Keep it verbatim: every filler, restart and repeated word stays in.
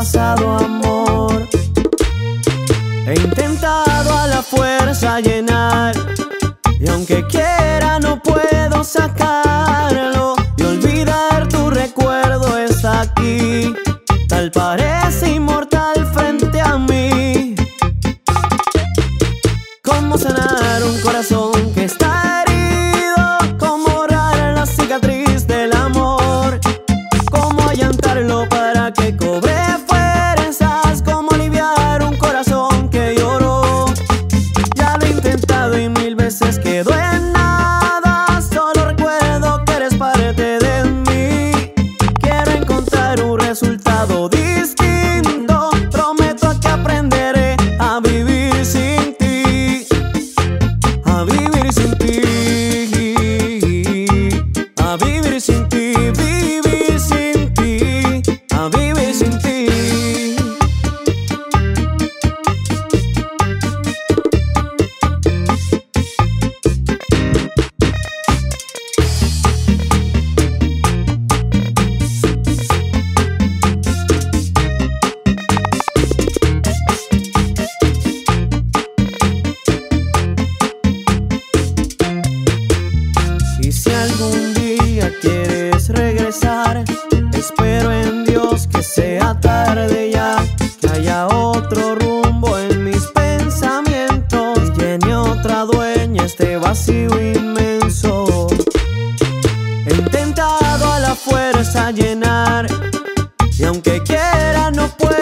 pasado, amor. He intentado a la fuerza llenar, y aunque quiera no puedo sacarlo. Y olvidar tu recuerdo está aquí, tal parece inmortal frente a mí. ¿Cómo sanar un corazón que está herido? ¿Cómo borrar la cicatriz del amor? ¿Cómo allantarlo para que cobre fuerzas? ¿Cómo aliviar un corazón que lloró? Ya lo he intentado y mil veces quedó en nada. Solo recuerdo que eres parte de mí. Quiero encontrar un resultado distinto. Prometo que aprenderé a vivir sin ti, a vivir sin ti, a vivir sin ti, vivir sin ti, a vivir sin ti. Y si algún día quieres regresar, espero en Dios que sea tarde ya, que haya otro rumbo en mis pensamientos, y llene otra dueña este vacío inmenso. He intentado a la fuerza llenar, y aunque quiera no puedo